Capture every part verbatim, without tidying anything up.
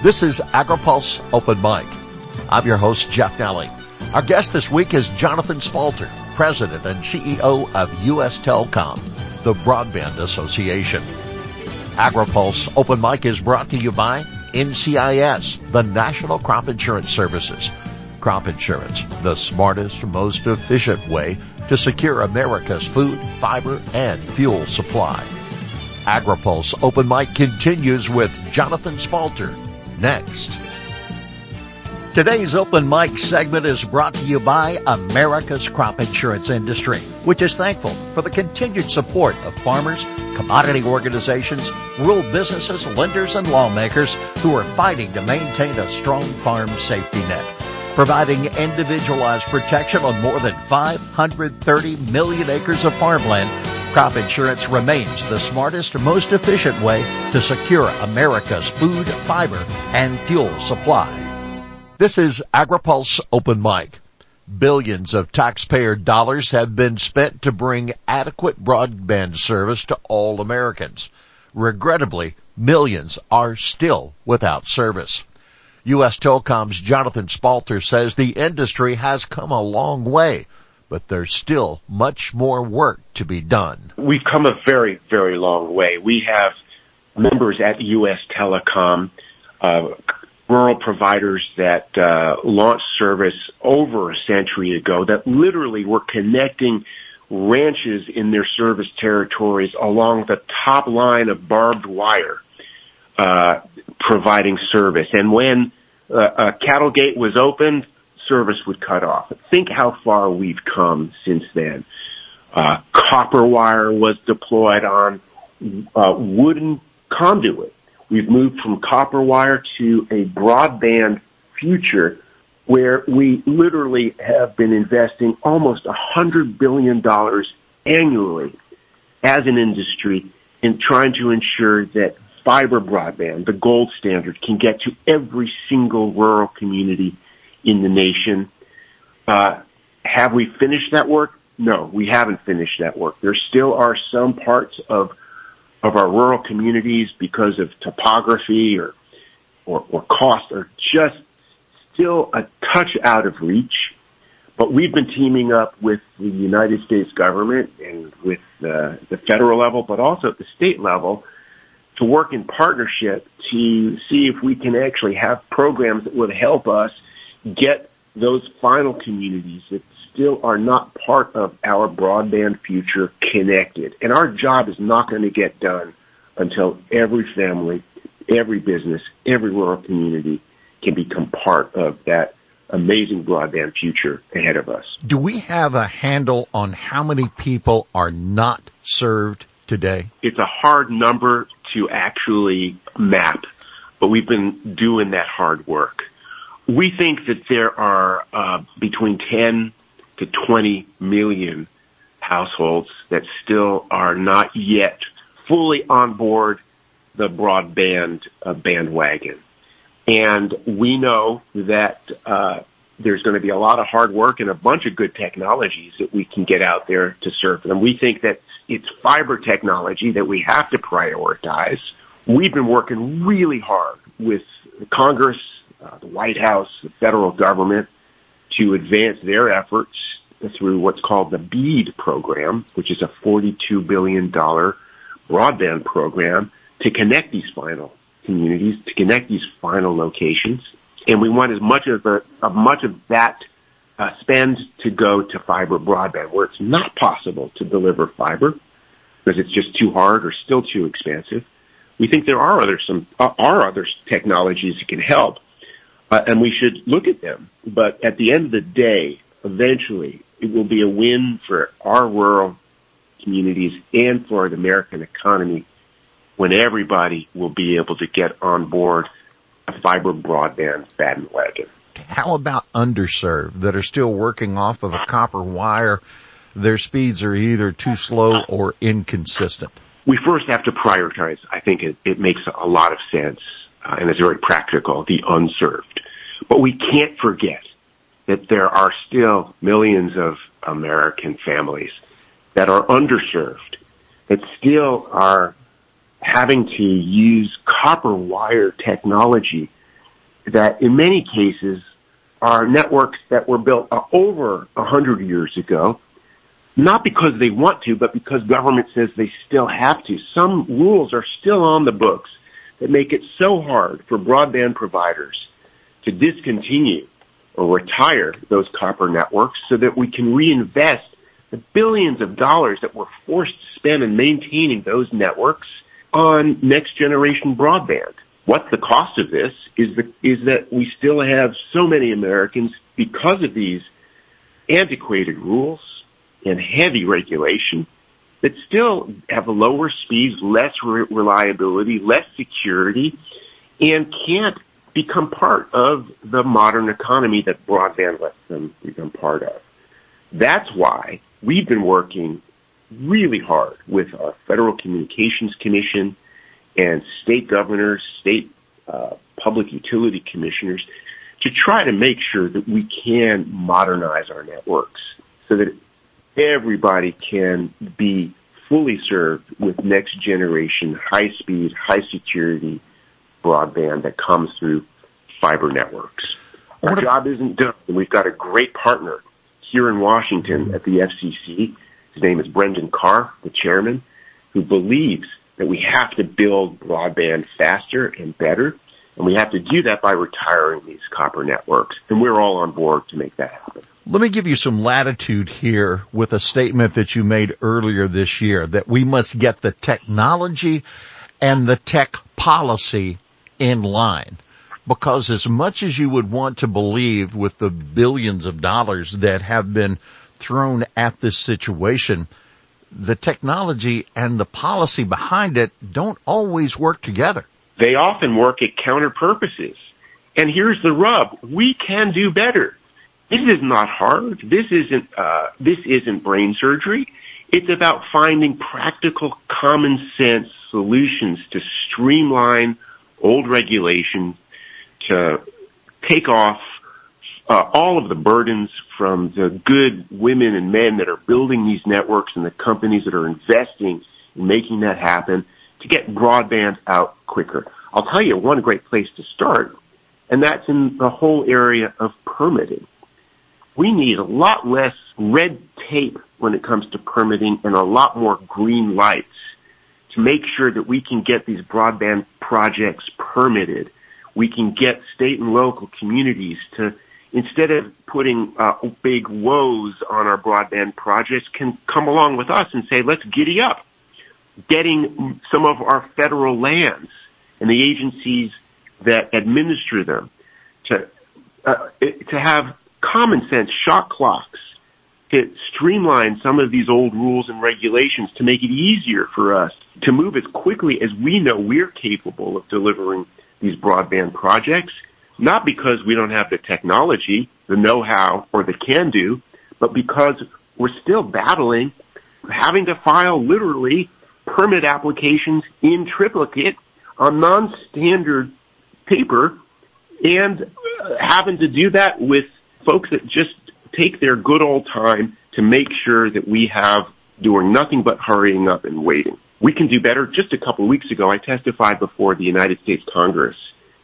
This is AgriPulse Open Mic. I'm your host, Jeff Nally. Our guest this week is Jonathan Spalter, President and C E O of U S Telecom, the Broadband Association. AgriPulse Open Mic is brought to you by N C I S, the National Crop Insurance Services. Crop insurance, the smartest, most efficient way to secure America's food, fiber, and fuel supply. AgriPulse Open Mic continues with Jonathan Spalter next. Today's Open Mic segment is brought to you by America's crop insurance industry, which is thankful for the continued support of farmers, commodity organizations, rural businesses, lenders, and lawmakers who are fighting to maintain a strong farm safety net. Providing individualized protection on more than five hundred thirty million acres of farmland, crop insurance remains the smartest, most efficient way to secure America's food, fiber, and fuel supply. This is AgriPulse Open Mic. Billions of taxpayer dollars have been spent to bring adequate broadband service to all Americans. Regrettably, millions are still without service. U S Telecom's Jonathan Spalter says the industry has come a long way, but there's still much more work to be done. We've come a very, very long way. We have members at U S Telecom, uh, rural providers that uh, launched service over a century ago that literally were connecting ranches in their service territories along the top line of barbed wire, uh, providing service. And when uh, a cattle gate was opened, service would cut off. Think how far we've come since then. Uh, copper wire was deployed on uh, wooden conduit. We've moved from copper wire to a broadband future where we literally have been investing almost one hundred billion dollars annually as an industry in trying to ensure that fiber broadband, the gold standard, can get to every single rural community in the nation. Uh, have we finished that work? No, we haven't finished that work. There still are some parts of of our rural communities, because of topography or, or, or cost, are just still a touch out of reach. But we've been teaming up with the United States government and with uh, the federal level, but also at the state level, to work in partnership to see if we can actually have programs that would help us get those final communities that still are not part of our broadband future connected. And our job is not going to get done until every family, every business, every rural community can become part of that amazing broadband future ahead of us. Do we have a handle on how many people are not served today? It's a hard number to actually map, but we've been doing that hard work. We think that there are uh, between ten to twenty million households that still are not yet fully on board the broadband uh, bandwagon. And we know that uh, there's going to be a lot of hard work and a bunch of good technologies that we can get out there to serve them. We think that it's fiber technology that we have to prioritize. We've been working really hard with Congress, uh, the White House, the federal government, to advance their efforts through what's called the BEAD program, which is a forty-two billion dollars broadband program to connect these final communities, to connect these final locations. And we want as much of, the, uh, much of that uh, spend to go to fiber broadband, where it's not possible to deliver fiber because it's just too hard or still too expensive. We think there are other some uh, are other technologies that can help. Uh, and we should look at them. But at the end of the day, eventually, it will be a win for our rural communities and for the American economy when everybody will be able to get on board a fiber broadband bandwagon. How about underserved that are still working off of a copper wire? Their speeds are either too slow or inconsistent. We first have to prioritize. I think it, it makes a lot of sense. Uh, and it's very practical, the unserved. But we can't forget that there are still millions of American families that are underserved, that still are having to use copper wire technology that in many cases are networks that were built uh, over a hundred years ago, not because they want to, but because government says they still have to. Some rules are still on the books that make it so hard for broadband providers to discontinue or retire those copper networks so that we can reinvest the billions of dollars that we're forced to spend in maintaining those networks on next generation broadband. What's the cost of this is the, is that we still have so many Americans, because of these antiquated rules and heavy regulation, that still have lower speeds, less re- reliability, less security, and can't become part of the modern economy that broadband lets them become part of. That's why we've been working really hard with our Federal Communications Commission and state governors, state uh, public utility commissioners, to try to make sure that we can modernize our networks so that everybody can be fully served with next generation, high speed, high security broadband that comes through fiber networks. Our job isn't done. We've got a great partner here in Washington at the F C C. His name is Brendan Carr, the chairman, who believes that we have to build broadband faster and better, and we have to do that by retiring these copper networks. And we're all on board to make that happen. Let me give you some latitude here with a statement that you made earlier this year, that we must get the technology and the tech policy in line. Because as much as you would want to believe with the billions of dollars that have been thrown at this situation, the technology and the policy behind it don't always work together. They often work at counter purposes. And here's the rub. We can do better. This is not hard. This isn't, uh, this isn't brain surgery. It's about finding practical, common sense solutions to streamline old regulations, to take off uh, all of the burdens from the good women and men that are building these networks and the companies that are investing in making that happen, to get broadband out quicker. I'll tell you one great place to start, and that's in the whole area of permitting. We need a lot less red tape when it comes to permitting and a lot more green lights to make sure that we can get these broadband projects permitted. We can get state and local communities to, instead of putting uh, big woes on our broadband projects, can come along with us and say, let's giddy up. Getting some of our federal lands and the agencies that administer them to uh, to have common sense shot clocks to streamline some of these old rules and regulations to make it easier for us to move as quickly as we know we're capable of delivering these broadband projects, not because we don't have the technology, the know-how, or the can-do, but because we're still battling having to file literally permit applications in triplicate on non-standard paper and having to do that with folks that just take their good old time to make sure that we have doing nothing but hurrying up and waiting. We can do better. Just a couple of weeks ago, I testified before the United States Congress,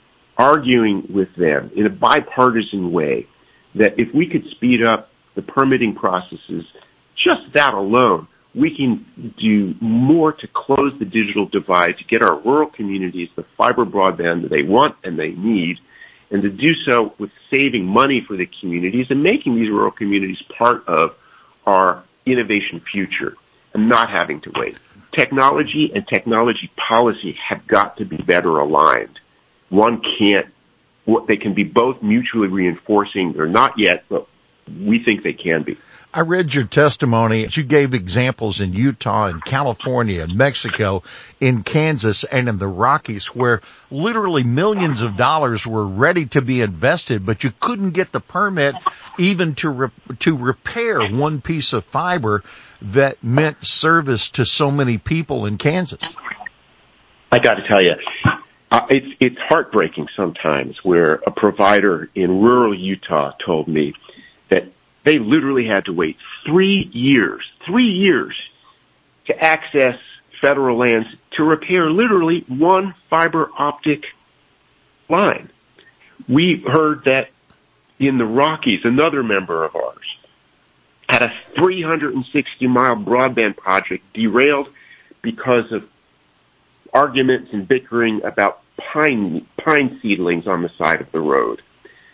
arguing with them in a bipartisan way that if we could speed up the permitting processes, just that alone, we can do more to close the digital divide, to get our rural communities the fiber broadband that they want and they need, and to do so with saving money for the communities and making these rural communities part of our innovation future and not having to wait. Technology and technology policy have got to be better aligned. One can't, they can be both mutually reinforcing. They're not yet, but we think they can be. I read your testimony. You gave examples in Utah and California and Mexico, in Kansas and in the Rockies, where literally millions of dollars were ready to be invested, but you couldn't get the permit even to re- to repair one piece of fiber that meant service to so many people in Kansas. I got to tell you, uh, it's it's heartbreaking sometimes where a provider in rural Utah told me that they literally had to wait three years, three years to access federal lands to repair literally one fiber optic line. We heard that in the Rockies, another member of ours had a three hundred sixty mile broadband project derailed because of arguments and bickering about pine pine seedlings on the side of the road.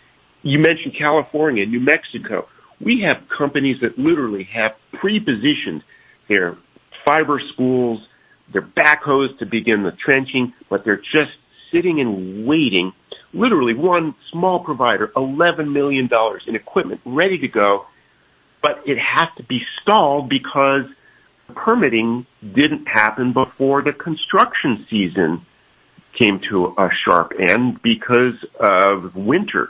You mentioned California, New Mexico. We have companies that literally have pre-positioned their fiber spools, their backhoes to begin the trenching, but they're just sitting and waiting. Literally one small provider, eleven million dollars in equipment ready to go, but it has to be stalled because permitting didn't happen before the construction season came to a sharp end because of winter.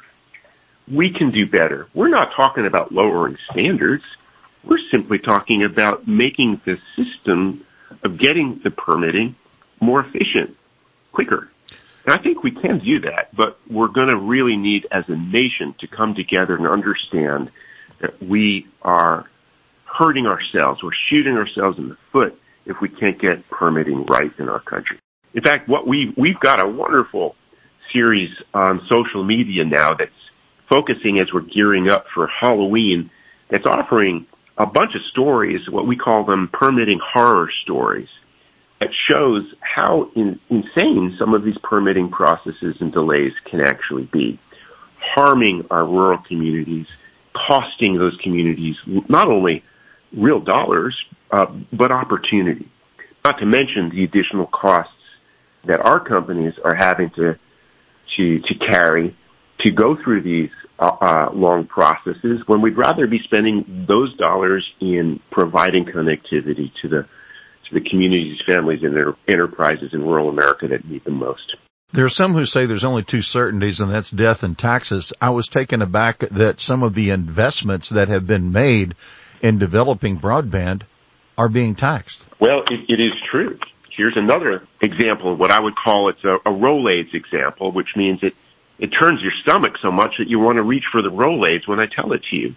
We can do better. We're not talking about lowering standards. We're simply talking about making the system of getting the permitting more efficient, quicker. And I think we can do that, but we're going to really need as a nation to come together and understand that we are hurting ourselves. We're shooting ourselves in the foot if we can't get permitting right in our country. In fact, what we, we've got a wonderful series on social media now that's focusing as we're gearing up for Halloween, that's offering a bunch of stories, what we call them permitting horror stories, that shows how in, insane some of these permitting processes and delays can actually be, harming our rural communities, costing those communities not only real dollars, uh, but opportunity. Not to mention the additional costs that our companies are having to to, to carry to go through these uh, uh, long processes when we'd rather be spending those dollars in providing connectivity to the to the communities, families, and their enterprises in rural America that need them most. There are some who say there's only two certainties, and that's death and taxes. I was taken aback that some of the investments that have been made in developing broadband are being taxed. Well, it, it is true. Here's another example of what I would call it's a, a Rolaids example, which means it, it turns your stomach so much that you want to reach for the Rolaids when I tell it to you.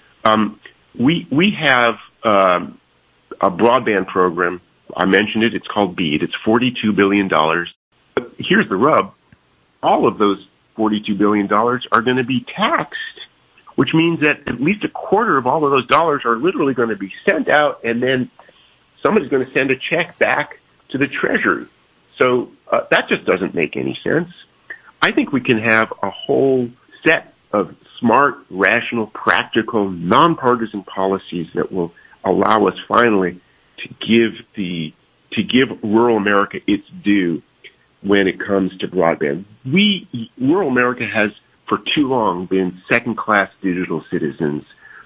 Um, we we have um, a broadband program. I mentioned it. It's called BEAD. It's forty-two billion dollars. But here's the rub. All of those forty-two billion dollars are going to be taxed, which means that at least a quarter of all of those dollars are literally going to be sent out, and then somebody's going to send a check back to the Treasury. So uh, that just doesn't make any sense. I think we can have a whole set of smart, rational, practical, nonpartisan policies that will allow us finally to give the to give rural America its due when it comes to broadband. We, rural America has for too long been second-class digital citizens.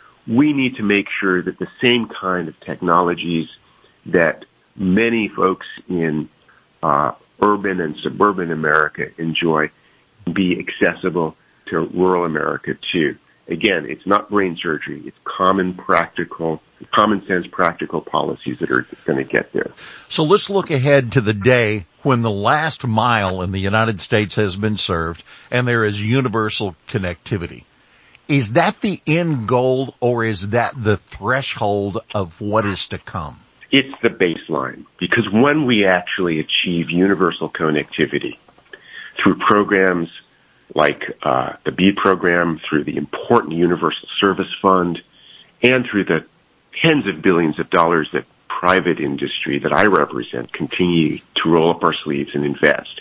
We need to make sure that the same kind of technologies that many folks in uh, urban and suburban America enjoy be accessible to rural America too. Again, it's not brain surgery. It's common, practical, common sense, practical policies that are going to get there. So let's look ahead to the day when the last mile in the United States has been served and there is universal connectivity. Is that the end goal, or is that the threshold of what is to come? It's the baseline, because when we actually achieve universal connectivity through programs like uh, the BEAD program, through the important Universal Service Fund, and through the tens of billions of dollars that private industry that I represent continue to roll up our sleeves and invest,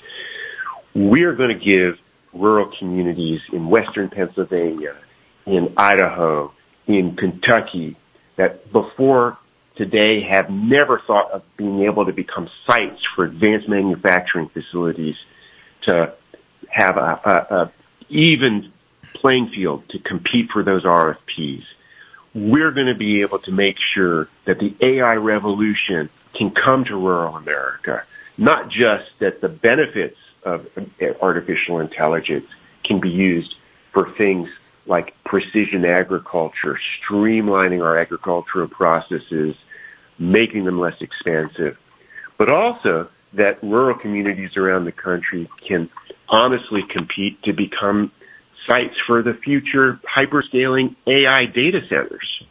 we're going to give rural communities in western Pennsylvania, in Idaho, in Kentucky, that before today have never thought of being able to become sites for advanced manufacturing facilities, to have a, a, a even playing field to compete for those R F Ps. We're going to be able to make sure that the A I revolution can come to rural America, not just that the benefits of artificial intelligence can be used for things like precision agriculture, streamlining our agricultural processes, making them less expensive, but also that rural communities around the country can honestly compete to become sites for the future hyperscaling A I data centers.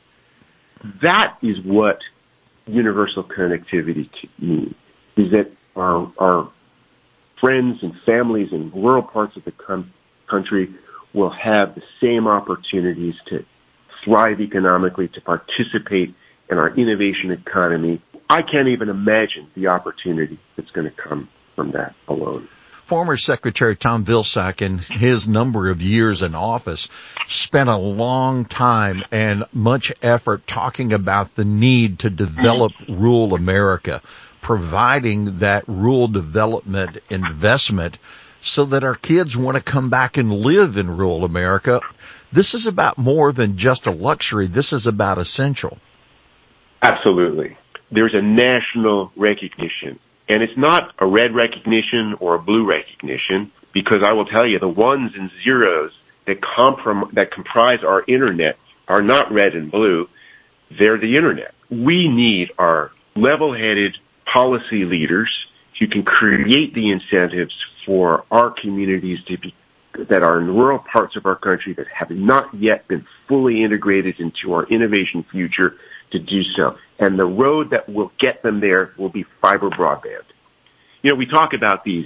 That is what universal connectivity means, is that our, our friends and families in rural parts of the com- country will have the same opportunities to thrive economically, to participate in our innovation economy. I can't even imagine the opportunity that's going to come from that alone. Former Secretary Tom Vilsack, in his number of years in office, spent a long time and much effort talking about the need to develop rural America, providing that rural development investment so that our kids want to come back and live in rural America. This is about more than just a luxury. This is about essential. Absolutely. There's a national recognition. And it's not a red recognition or a blue recognition, because I will tell you the ones and zeros that, comprom- that comprise our Internet are not red and blue. They're the Internet. We need our level-headed policy leaders who can create the incentives for our communities to be, that are in rural parts of our country that have not yet been fully integrated into our innovation future to do so. And the road that will get them there will be fiber broadband. You know, we talk about these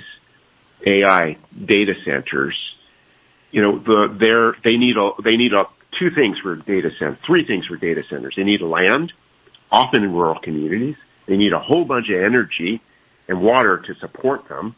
A I data centers. You know, the, they're, they need a, they need a, two things for data centers, three things for data centers. They need land, often in rural communities. They need a whole bunch of energy and water to support them.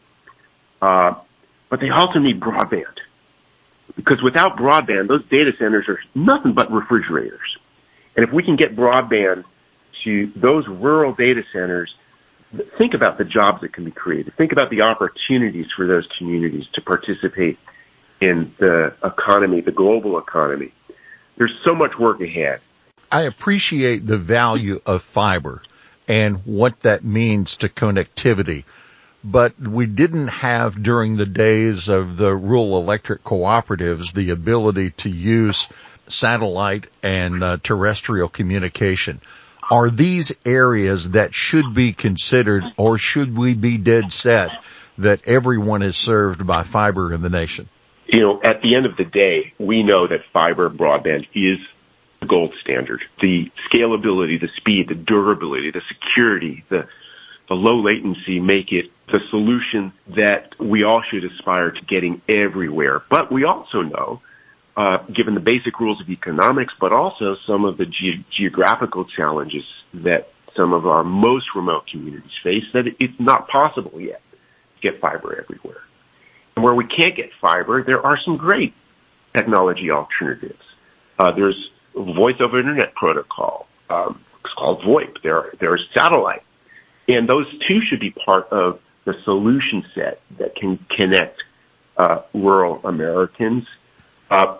Uh, but they also need broadband. Because without broadband, those data centers are nothing but refrigerators. And if we can get broadband to those rural data centers, think about the jobs that can be created. Think about the opportunities for those communities to participate in the economy, the global economy. There's so much work ahead. I appreciate the value of fiber and what that means to connectivity. But we didn't have, during the days of the rural electric cooperatives, the ability to use satellite and uh, terrestrial communication. Are these areas that should be considered, or should we be dead set that everyone is served by fiber in the nation? You know, at the end of the day, we know that fiber broadband is the gold standard. The scalability, the speed, the durability, the security, the, the low latency make it the solution that we all should aspire to getting everywhere. But we also know, uh, given the basic rules of economics, but also some of the ge- geographical challenges that some of our most remote communities face, that it, it's not possible yet to get fiber everywhere. And where we can't get fiber, there are some great technology alternatives. Uh, there's voice over internet protocol. Um, it's called VoIP. There, there's satellite. And those two should be part of the solution set that can connect uh, rural Americans. Uh,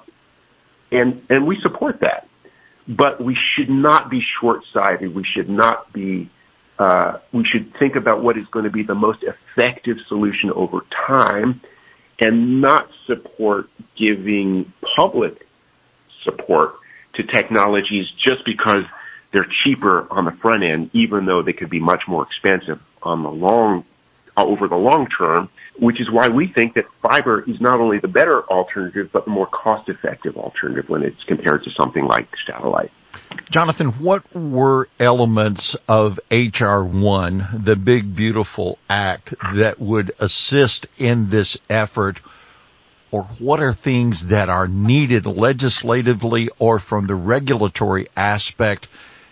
and, and we support that. But we should not be short-sighted. We should not be, uh, we should think about what is going to be the most effective solution over time, and not support giving public support to technologies just because they're cheaper on the front end, even though they could be much more expensive on the long, over the long term, which is why we think that fiber is not only the better alternative, but the more cost-effective alternative when it's compared to something like satellite. Jonathan, what were elements of H R one, the big, beautiful act, that would assist in this effort? Or what are things that are needed legislatively or from the regulatory aspect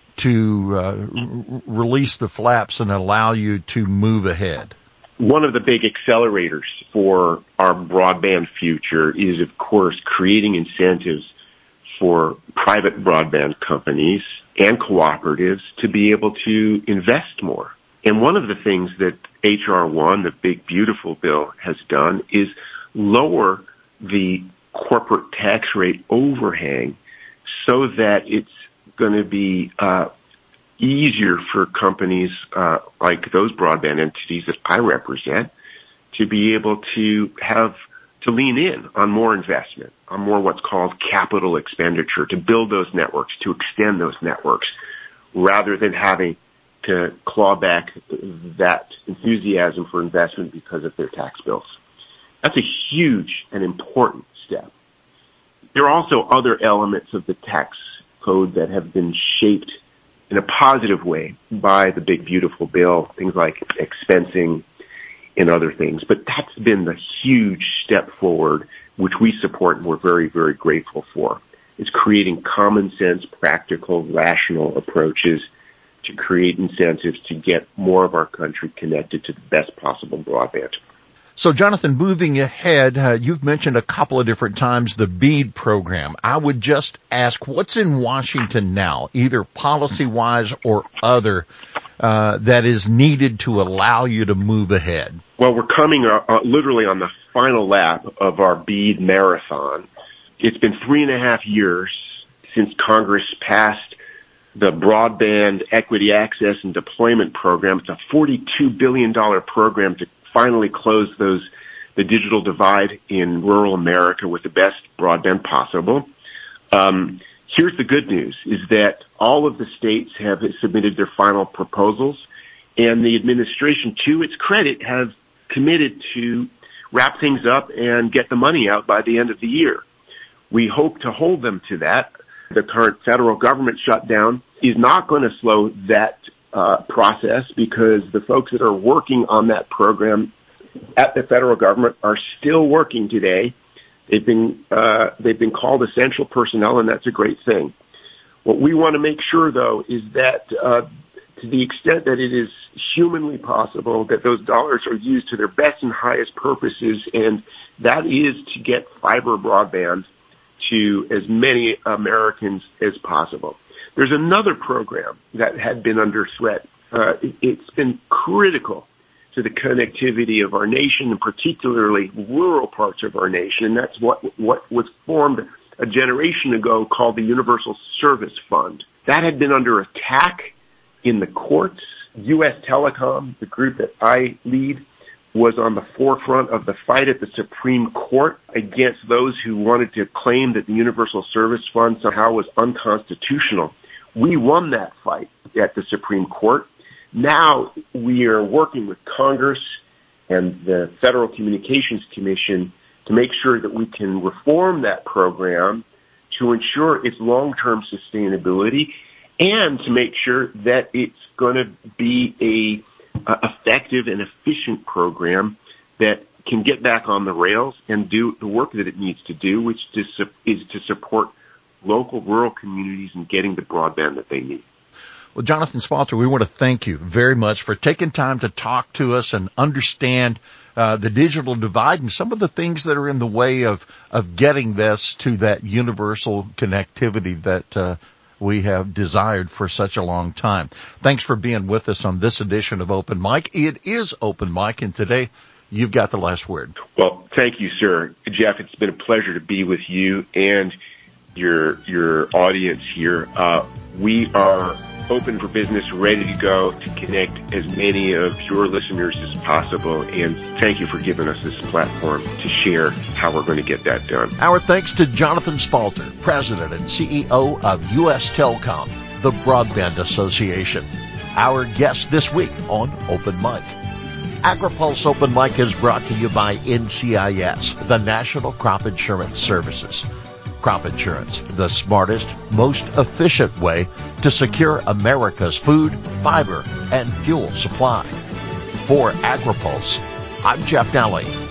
to uh, r- release the flaps and allow you to move ahead? One of the big accelerators for our broadband future is, of course, creating incentives for private broadband companies and cooperatives to be able to invest more. And one of the things that H R one, the big, beautiful bill, has done is lower the corporate tax rate overhang so that it's going to be uh, easier for companies uh, like those broadband entities that I represent to be able to have to lean in on more investment, on more what's called capital expenditure, to build those networks, to extend those networks, rather than having to claw back that enthusiasm for investment because of their tax bills. That's a huge and important step. There are also other elements of the tax code that have been shaped in a positive way by the big, beautiful bill, things like expensing and other things. But that's been the huge step forward which we support and we're very, very grateful for. It's creating common sense, practical, rational approaches to create incentives to get more of our country connected to the best possible broadband. So, Jonathan, moving ahead, uh, you've mentioned a couple of different times the BEAD program. I would just ask, what's in Washington now, either policy-wise or other, uh, that is needed to allow you to move ahead? Well, we're coming uh, uh, literally on the final lap of our BEAD marathon. It's been three and a half years since Congress passed the Broadband Equity Access and Deployment Program. It's a forty-two billion dollars program to finally close those the digital divide in rural America with the best broadband possible. Um, here's the good news, is that all of the states have submitted their final proposals, and the administration, to its credit, has committed to wrap things up and get the money out by the end of the year. We hope to hold them to that. The current federal government shutdown is not going to slow that Uh, process, because the folks that are working on that program at the federal government are still working today. They've been uh, they've been called essential personnel, and that's a great thing. What we want to make sure, though, is that uh, to the extent that it is humanly possible, that those dollars are used to their best and highest purposes, and that is to get fiber broadband to as many Americans as possible. There's another program that had been under threat. Uh, it, it's been critical to the connectivity of our nation, and particularly rural parts of our nation, and that's what what was formed a generation ago called the Universal Service Fund. That had been under attack in the courts. U S Telecom, the group that I lead, was on the forefront of the fight at the Supreme Court against those who wanted to claim that the Universal Service Fund somehow was unconstitutional. We won that fight at the Supreme Court. Now we are working with Congress and the Federal Communications Commission to make sure that we can reform that program to ensure its long-term sustainability and to make sure that it's going to be a uh, effective and efficient program that can get back on the rails and do the work that it needs to do, which is to support local rural communities and getting the broadband that they need. Well, Jonathan Spalter, we want to thank you very much for taking time to talk to us and understand uh, the digital divide and some of the things that are in the way of, of getting this to that universal connectivity that uh, we have desired for such a long time. Thanks for being with us on this edition of Open Mic. It is Open Mic, and today you've got the last word. Well, thank you, sir. Jeff, it's been a pleasure to be with you and your your audience here. Uh, we are open for business, ready to go to connect as many of your listeners as possible. And thank you for giving us this platform to share how we're going to get that done. Our thanks to Jonathan Spalter, President and C E O of U S Telecom, the Broadband Association. Our guest this week on Open Mic. AgriPulse Open Mic is brought to you by N C I S, the National Crop Insurance Services. Crop insurance, the smartest, most efficient way to secure America's food, fiber, and fuel supply. For AgriPulse, I'm Jeff Nally.